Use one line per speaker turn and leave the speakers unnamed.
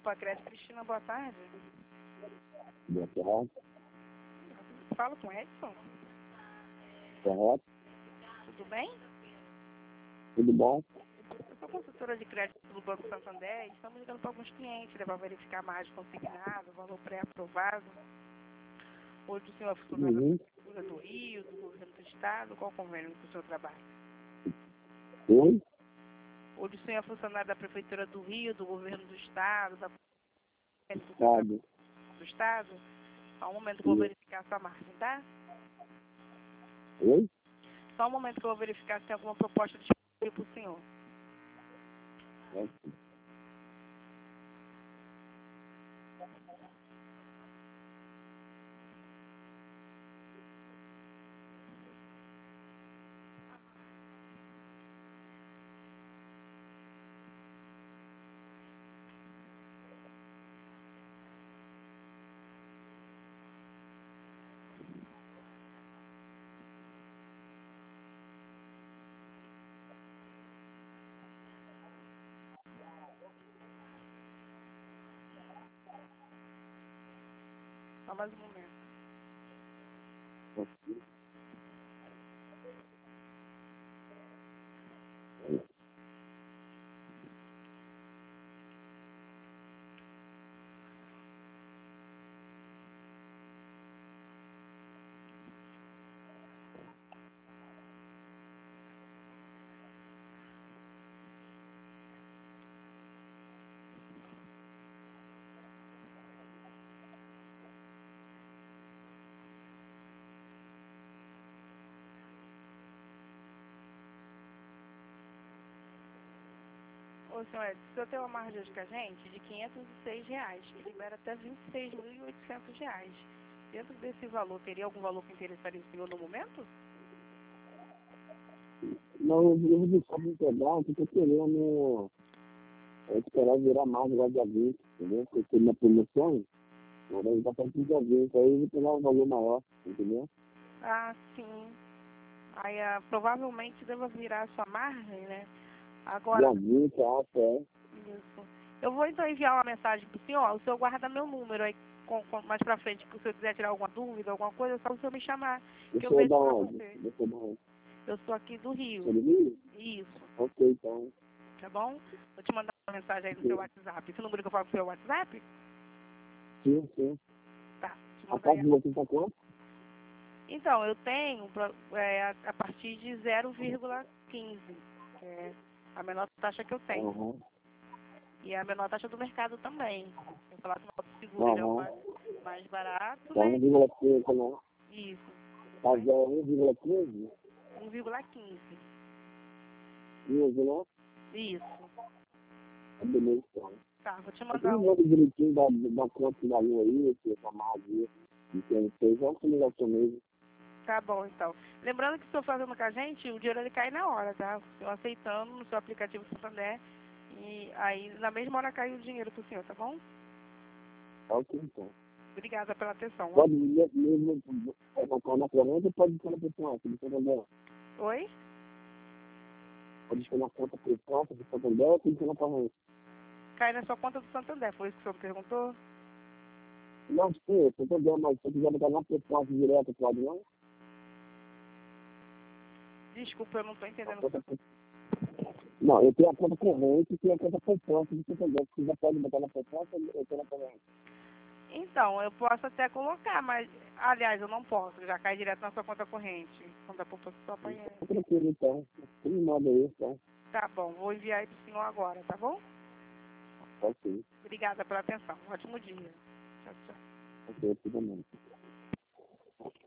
Grupo Acresce. Cristina, boa tarde.
Boa tarde.
Falo com Edson.
Correto?
Tudo bem?
Tudo bom?
Eu sou consultora de crédito do Banco Santander e estamos ligando para alguns clientes, né, para verificar a margem consignada, o valor pré-aprovado. Hoje o senhor é funcionário da Prefeitura do Rio, do Governo do Estado, qual convênio que o senhor trabalha?
Oi?
Hoje o senhor é funcionário da Prefeitura do Rio, do Governo do Estado, do Estado? Só um momento que eu vou verificar a sua margem, tá?
Oi?
Só um momento que eu vou verificar se tem alguma proposta de para o senhor. Só mais um momento. Ô, senhor Edson, o senhor tem uma margem hoje com a gente de R$ 506, que libera até R$ 26.800. Dentro desse valor, teria algum valor que interessaria o senhor no momento?
Não, eu vou deixar de entregar, porque eu tô querendo esperar virar mais lá de 20, entendeu? Porque tem uma promoção, agora já tá com dia 20, aí eu vou pegar um valor maior, entendeu?
Ah, sim. Aí, provavelmente deva virar a sua margem, né? Agora,
Dia 20, acho,
isso. Eu vou então enviar uma mensagem pro senhor. O senhor guarda meu número aí mais pra frente, que o senhor quiser tirar alguma dúvida, alguma coisa, é só o senhor me chamar, que eu
Deixa eu
vejo
dar
pra
onde?
você.
Deixa eu dar onde?
Eu sou aqui do Rio.
Você do Rio?
Isso.
Ok, então.
Tá bom? Vou te mandar uma mensagem aí no seu WhatsApp. Esse número que eu falo pro seu WhatsApp?
Sim, sim.
Tá. Te
A
mandar
parte
aí.
de você tá quanto?
Então, eu tenho a partir de 0,15, que é a menor taxa que eu tenho.
Aham.
E a menor taxa do mercado também. Eu falar que o nosso seguro ele é o mais barato,
Tá
né?
1,5, né?
Isso.
Tá 1,15?
1,15.
15, né?
Isso.
É beleza, então.
Tá, vou te
Eu
mandar
tenho um
um.
nome direitinho da conta da rua aí, que essa margem de quem fez, é uma comunicação mesmo.
Tá bom, então. Lembrando que se eu fazendo com a gente, o dinheiro ele cai na hora, tá? Eu aceitando no seu aplicativo Santander. E aí, na mesma hora cai o dinheiro pro senhor, tá bom?
É o que então.
Obrigada pela atenção.
Pode mesmo colocar na corrente ou pode estar na pessoal, se você não
Oi?
pode estar na conta pessoal, se você não der, ou pode estar na corrente.
Cai na sua conta do Santander, foi isso que o senhor perguntou?
Não, sim, se você der, mas se você quiser botar na pessoal direto, pode não?
Desculpa, eu não tô entendendo.
Não, eu tenho a conta corrente e tenho a conta pessoal, se você quiser. Se você pode botar na pessoal, eu tenho na corrente.
Então, eu posso até colocar, mas, aliás, eu não posso, já cai direto na sua conta corrente. Conta por só para.
Tranquilo, então. Você me manda aí, então.
Tá bom, vou enviar aí pro senhor agora, tá bom?
Ok.
Obrigada pela atenção. Um ótimo dia. Tchau, tchau.
Ok, tudo bem.